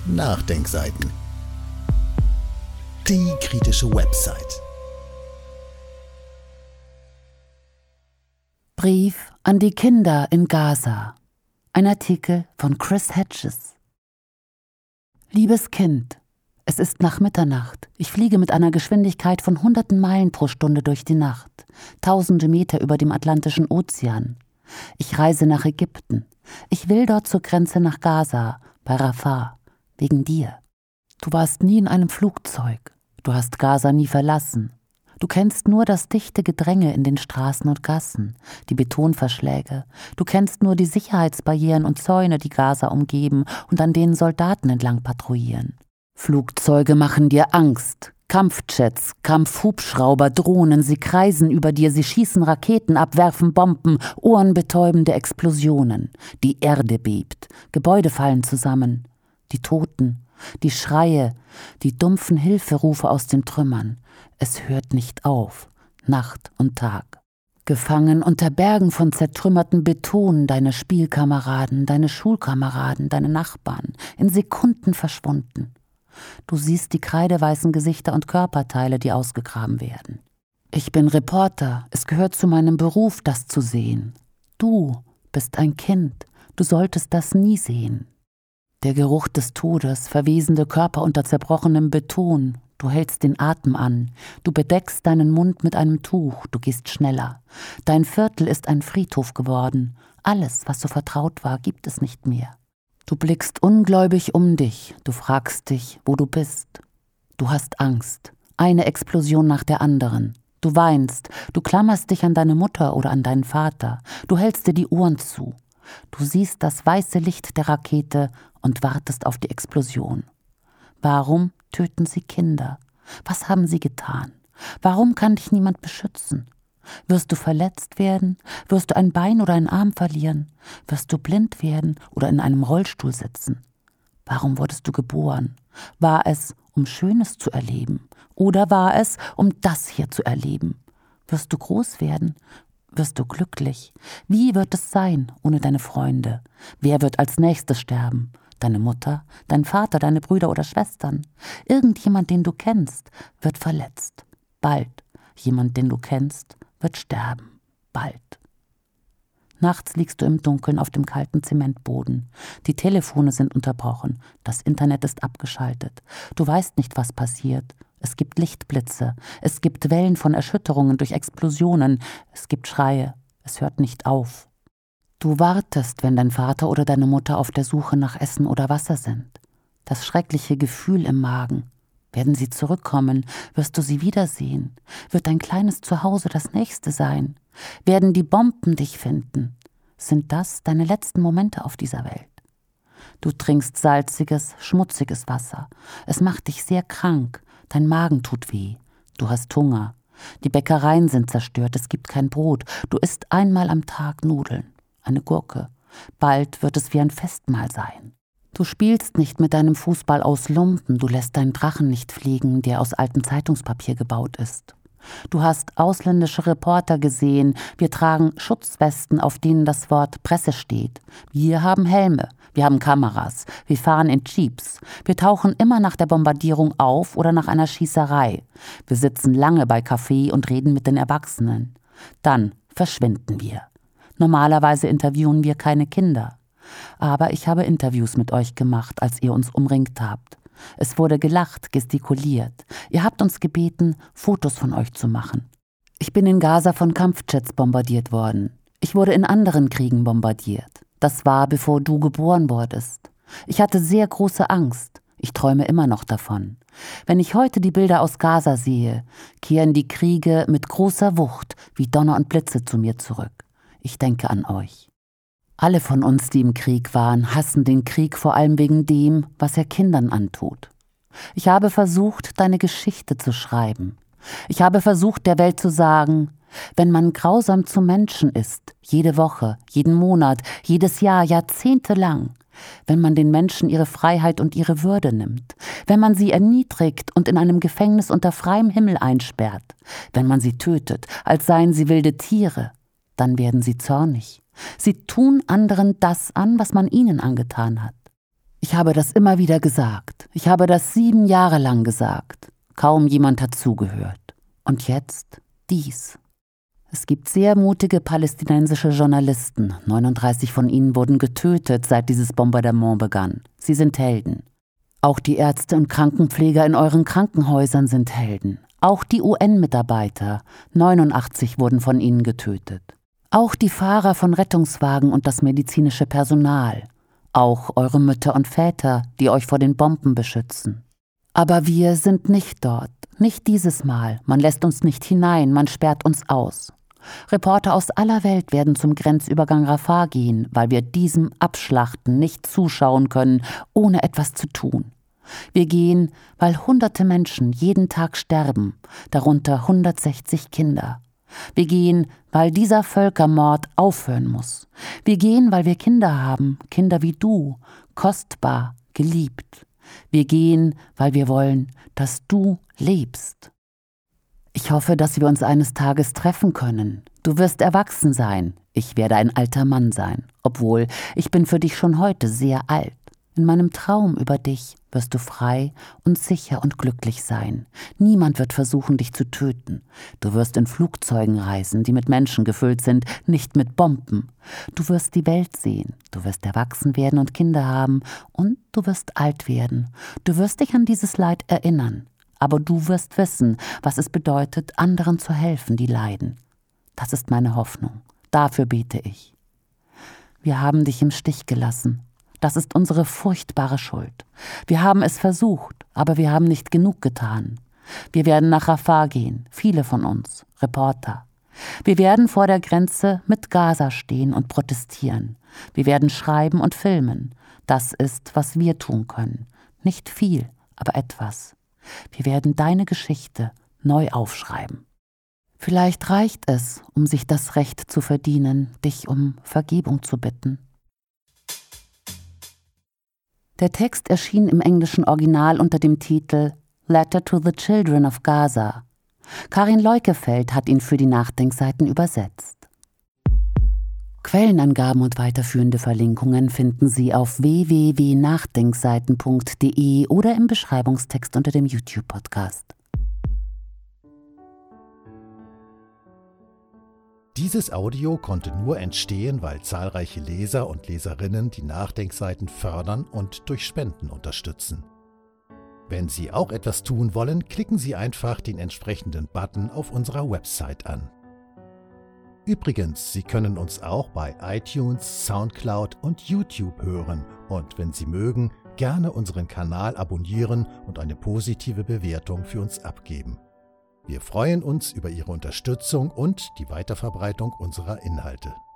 Nachdenkseiten. Die kritische Website. Brief an die Kinder in Gaza. Ein Artikel von Chris Hedges. Liebes Kind, es ist nach Mitternacht. Ich fliege mit einer Geschwindigkeit von hunderten Meilen pro Stunde durch die Nacht, tausende Meter über dem Atlantischen Ozean. Ich reise nach Ägypten. Ich will dort zur Grenze nach Gaza, bei Rafah, wegen dir. Du warst nie in einem Flugzeug. Du hast Gaza nie verlassen. Du kennst nur das dichte Gedränge in den Straßen und Gassen, die Betonverschläge. Du kennst nur die Sicherheitsbarrieren und Zäune, die Gaza umgeben und an denen Soldaten entlang patrouillieren. Flugzeuge machen dir Angst. Kampfjets, Kampfhubschrauber, Drohnen, sie kreisen über dir, sie schießen Raketen ab, werfen Bomben, ohrenbetäubende Explosionen. Die Erde bebt, Gebäude fallen zusammen. Die Toten, die Schreie, die dumpfen Hilferufe aus den Trümmern. Es hört nicht auf, Nacht und Tag. Gefangen unter Bergen von zertrümmertem Beton, deine Spielkameraden, deine Schulkameraden, deine Nachbarn, in Sekunden verschwunden. Du siehst die kreideweißen Gesichter und Körperteile, die ausgegraben werden. Ich bin Reporter, es gehört zu meinem Beruf, das zu sehen. Du bist ein Kind, du solltest das nie sehen. Der Geruch des Todes, verwesende Körper unter zerbrochenem Beton. Du hältst den Atem an, du bedeckst deinen Mund mit einem Tuch, du gehst schneller. Dein Viertel ist ein Friedhof geworden. Alles, was so vertraut war, gibt es nicht mehr. Du blickst ungläubig um dich, du fragst dich, wo du bist. Du hast Angst, eine Explosion nach der anderen. Du weinst, du klammerst dich an deine Mutter oder an deinen Vater. Du hältst dir die Ohren zu. Du siehst das weiße Licht der Rakete und wartest auf die Explosion. Warum töten sie Kinder? Was haben sie getan? Warum kann dich niemand beschützen? Wirst du verletzt werden? Wirst du ein Bein oder einen Arm verlieren? Wirst du blind werden oder in einem Rollstuhl sitzen? Warum wurdest du geboren? War es, um Schönes zu erleben? Oder war es, um das hier zu erleben? Wirst du groß werden? Wirst du glücklich? Wie wird es sein ohne deine Freunde? Wer wird als Nächstes sterben? Deine Mutter, dein Vater, deine Brüder oder Schwestern? Irgendjemand, den du kennst, wird verletzt. Bald. Jemand, den du kennst, wird sterben. Bald. Nachts liegst du im Dunkeln auf dem kalten Zementboden. Die Telefone sind unterbrochen. Das Internet ist abgeschaltet. Du weißt nicht, was passiert. Es gibt Lichtblitze. Es gibt Wellen von Erschütterungen durch Explosionen. Es gibt Schreie. Es hört nicht auf. Du wartest, wenn dein Vater oder deine Mutter auf der Suche nach Essen oder Wasser sind. Das schreckliche Gefühl im Magen. Werden sie zurückkommen? Wirst du sie wiedersehen? Wird dein kleines Zuhause das nächste sein? Werden die Bomben dich finden? Sind das deine letzten Momente auf dieser Welt? Du trinkst salziges, schmutziges Wasser. Es macht dich sehr krank. Dein Magen tut weh. Du hast Hunger. Die Bäckereien sind zerstört. Es gibt kein Brot. Du isst einmal am Tag Nudeln. Eine Gurke. Bald wird es wie ein Festmahl sein. Du spielst nicht mit deinem Fußball aus Lumpen, du lässt deinen Drachen nicht fliegen, der aus altem Zeitungspapier gebaut ist. Du hast ausländische Reporter gesehen, wir tragen Schutzwesten, auf denen das Wort Presse steht. Wir haben Helme, wir haben Kameras, wir fahren in Jeeps. Wir tauchen immer nach der Bombardierung auf oder nach einer Schießerei. Wir sitzen lange bei Kaffee und reden mit den Erwachsenen. Dann verschwinden wir. Normalerweise interviewen wir keine Kinder. Aber ich habe Interviews mit euch gemacht, als ihr uns umringt habt. Es wurde gelacht, gestikuliert. Ihr habt uns gebeten, Fotos von euch zu machen. Ich bin in Gaza von Kampfjets bombardiert worden. Ich wurde in anderen Kriegen bombardiert. Das war, bevor du geboren wurdest. Ich hatte sehr große Angst. Ich träume immer noch davon. Wenn ich heute die Bilder aus Gaza sehe, kehren die Kriege mit großer Wucht wie Donner und Blitze zu mir zurück. Ich denke an euch. Alle von uns, die im Krieg waren, hassen den Krieg vor allem wegen dem, was er Kindern antut. Ich habe versucht, deine Geschichte zu schreiben. Ich habe versucht, der Welt zu sagen, wenn man grausam zu Menschen ist, jede Woche, jeden Monat, jedes Jahr, jahrzehntelang, wenn man den Menschen ihre Freiheit und ihre Würde nimmt, wenn man sie erniedrigt und in einem Gefängnis unter freiem Himmel einsperrt, wenn man sie tötet, als seien sie wilde Tiere, dann werden sie zornig. Sie tun anderen das an, was man ihnen angetan hat. Ich habe das immer wieder gesagt. Ich habe das 7 Jahre lang gesagt. Kaum jemand hat zugehört. Und jetzt dies. Es gibt sehr mutige palästinensische Journalisten. 39 von ihnen wurden getötet, seit dieses Bombardement begann. Sie sind Helden. Auch die Ärzte und Krankenpfleger in euren Krankenhäusern sind Helden. Auch die UN-Mitarbeiter. 89 wurden von ihnen getötet. Auch die Fahrer von Rettungswagen und das medizinische Personal. Auch eure Mütter und Väter, die euch vor den Bomben beschützen. Aber wir sind nicht dort. Nicht dieses Mal. Man lässt uns nicht hinein, man sperrt uns aus. Reporter aus aller Welt werden zum Grenzübergang Rafah gehen, weil wir diesem Abschlachten nicht zuschauen können, ohne etwas zu tun. Wir gehen, weil hunderte Menschen jeden Tag sterben, darunter 160 Kinder. Wir gehen, weil dieser Völkermord aufhören muss. Wir gehen, weil wir Kinder haben, Kinder wie du, kostbar, geliebt. Wir gehen, weil wir wollen, dass du lebst. Ich hoffe, dass wir uns eines Tages treffen können. Du wirst erwachsen sein, ich werde ein alter Mann sein, obwohl ich bin für dich schon heute sehr alt. In meinem Traum über dich wirst du frei und sicher und glücklich sein. Niemand wird versuchen, dich zu töten. Du wirst in Flugzeugen reisen, die mit Menschen gefüllt sind, nicht mit Bomben. Du wirst die Welt sehen, du wirst erwachsen werden und Kinder haben und du wirst alt werden. Du wirst dich an dieses Leid erinnern, aber du wirst wissen, was es bedeutet, anderen zu helfen, die leiden. Das ist meine Hoffnung. Dafür bete ich. Wir haben dich im Stich gelassen. Das ist unsere furchtbare Schuld. Wir haben es versucht, aber wir haben nicht genug getan. Wir werden nach Rafah gehen, viele von uns, Reporter. Wir werden vor der Grenze mit Gaza stehen und protestieren. Wir werden schreiben und filmen. Das ist, was wir tun können. Nicht viel, aber etwas. Wir werden deine Geschichte neu aufschreiben. Vielleicht reicht es, um sich das Recht zu verdienen, dich um Vergebung zu bitten. Der Text erschien im englischen Original unter dem Titel Letter to the Children of Gaza. Karin Leukefeld hat ihn für die Nachdenkseiten übersetzt. Quellenangaben und weiterführende Verlinkungen finden Sie auf www.nachdenkseiten.de oder im Beschreibungstext unter dem YouTube-Podcast. Dieses Audio konnte nur entstehen, weil zahlreiche Leser und Leserinnen die Nachdenkseiten fördern und durch Spenden unterstützen. Wenn Sie auch etwas tun wollen, klicken Sie einfach den entsprechenden Button auf unserer Website an. Übrigens, Sie können uns auch bei iTunes, Soundcloud und YouTube hören und wenn Sie mögen, gerne unseren Kanal abonnieren und eine positive Bewertung für uns abgeben. Wir freuen uns über Ihre Unterstützung und die Weiterverbreitung unserer Inhalte.